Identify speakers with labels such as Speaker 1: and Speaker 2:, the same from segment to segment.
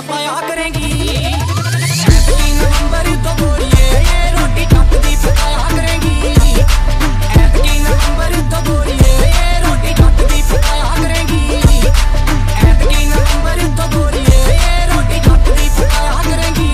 Speaker 1: पाया करेंगी। ऐतकी नवंबर तो गोरिए ये रोटी छपदी पकाया करेंगी। ऐतकी नवंबर तो गोरिए ये रोटी छपदी पकाया करेंगी। ऐतकी नवंबर तो गोरिए ये रोटी छपदी पकाया करेंगी।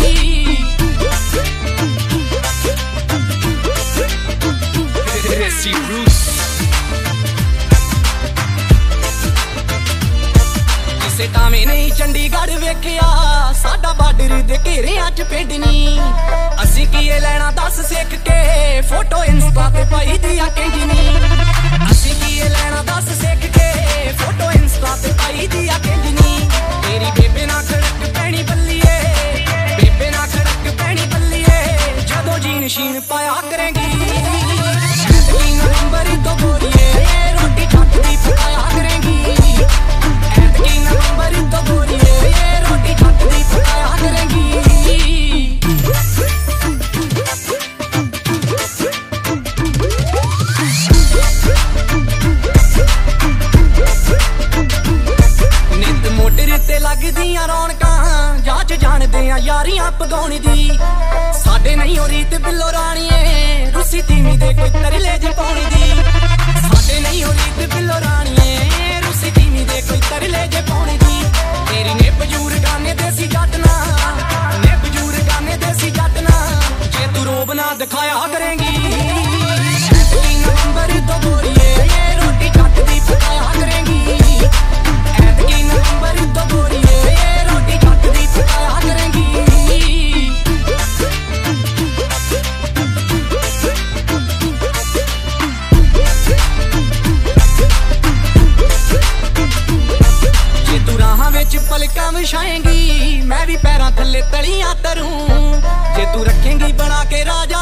Speaker 1: ਕਿਸੇ ਟਾਵੇਂ ਨਹੀਂ ਚੰਡੀਗੜ੍ਹ ਵੇਖਿਆ ਸਾਡਾ ਬਾਰਡਰ ਦੇ ਘੇਰਿਆਂ ਚ ਪਿੰਡ ਨੀ। ਅਸੀਂ ਕੀਏ ਲੈਣਾ ਦੱਸ ਸਿੱਖ ਕੇ ਫੋਟੋ ਇੰਸਟਾ ਤੇ ਪਾਈ ਦੀਆਂ ਕਹਿੰਦੀ ਨੀ। ਅਸੀਂ ਕੀਏ ਲੈਣਾ ਦੱਸ ਸਿੱਖ ਕੇ ਫੋਟੋ ਇੰਸਟਾ ਤੇ ਪਾਈ ਦੀਆਂ ਕਹਿੰਦੀ ਨੀ। ਤੇਰੀ ਬੇਬੇ ਨਾਲ ਖੜਕ ਪੈਣੀ ਬੱਲੀਏ, ਬੇਬੇ ਨਾਲ ਖੜਕ ਪੈਣੀ ਬੱਲੀਏ ਜਦੋਂ ਜੀਨ ਸ਼ੀਨ ਪਾਇਆ ਕਰੇਂਗੀ। ऐतकी नवंबर तो गोरिए ये रोटी छपदी पकाया करेंगी। ऐतकी नवंबर तो गोरिए ये रोटी छपदी पकाया करेंगी। नित मोटर ते लगदियां रौनकां जाच जानदे आ यारियां पगाउण दी। साडे नहीं हो रीत बिल्लो राणीए रूसी तीमी दे कोई तरले जे पाउणी दी। साडे नहीं हो रीत बिल्लो राणीए रूसी तीमी दे कोई तरले जे पाउणी दी। तेरी ने बजूर गाने देसी जटना, ने बजूर गाने देसी जटना जे तू रोब ना दिखाया करेंगी। ऐतकी नवंबर तो गोरिए ये रोटी छपदी पकाया करेंगी। ऐतकी नवंबर तो गोरिए ये रोटी छपदी पकाया करेंगी। पलकां विछाएंगी मैं भी पैरां थल्ले तलियां तरूं। जे तू रखेंगी बना के राज